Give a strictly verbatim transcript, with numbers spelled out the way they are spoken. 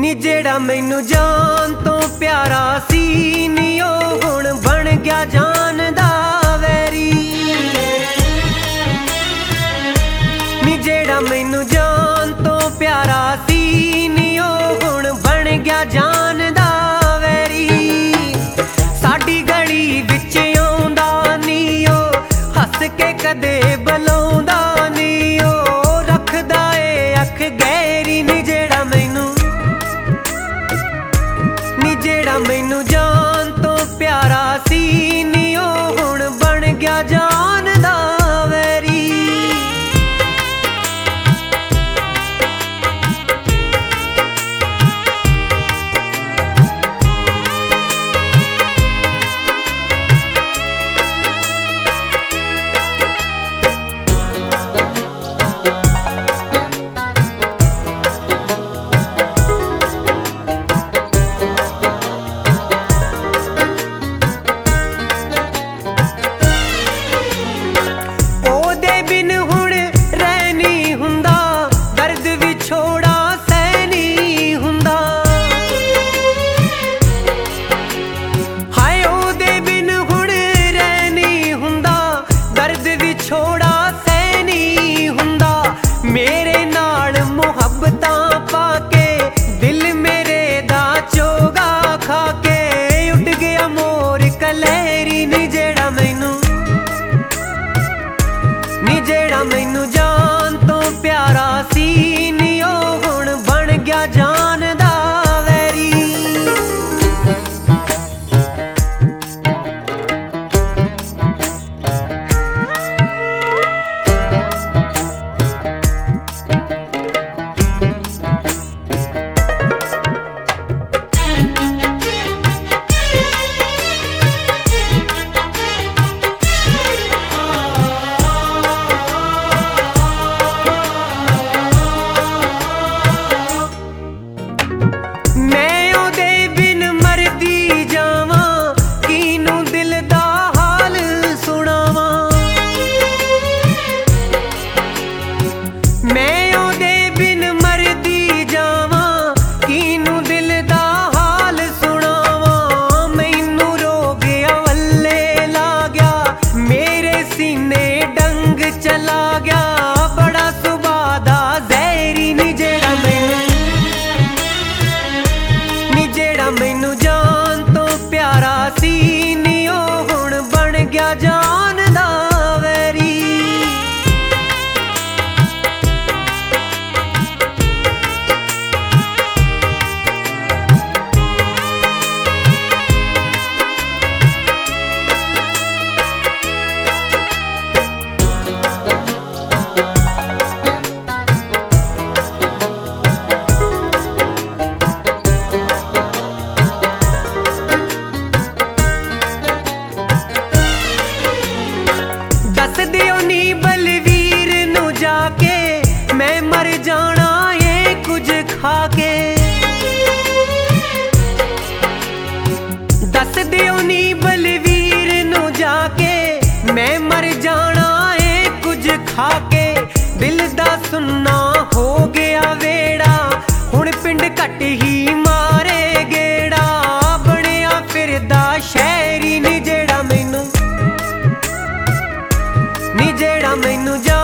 नी जेड़ा मैनू जान तो प्यारा सी नी ओ हुण बन गया जान दा वैरी। नी जेड़ा मैनू जान तो प्यारा सी नी ओ हुण बन गया जान दा वैरी। साडी गली विच आउंदा नी ओ हस के कदे बुलाउंदा नी ओ रखदा ए अख गहरी। नी जेड़ा मैनू नी जेड़ा मैनू जान तो प्यारा सी नी ओ हुण बन गया जान दा वैरी। छोड़ा सैनी हुंदा मेरे नाल मुहब्बतां पाके दिल मेरे दा चोगा खाके उठ गया मोर कलहरी। नी जेड़ा मैनू नी जेड़ा मैनू जान तो प्यारा सी नी ओ हुण बन गया जान दा वैरी। चला गया बड़ा सुबादा जहरी। नी जेड़ा मैनू नी जेड़ा मैनू जान तो प्यारा सी नी ओ हुण बन गया जान दा वैरी। दस दियो नी बलवीर नू जाके मैं मर जाना ये कुछ खाके। दस दियो नी बलवीर नू जाके मैं मर जाना ये कुछ खाके। दिल दा सुन्ना हो गया वेड़ा हुण पिंड घट ही मारे गेड़ा बनिया फिरदा शहरी। नी जेड़ा मैनू नी जेड़ा मैनू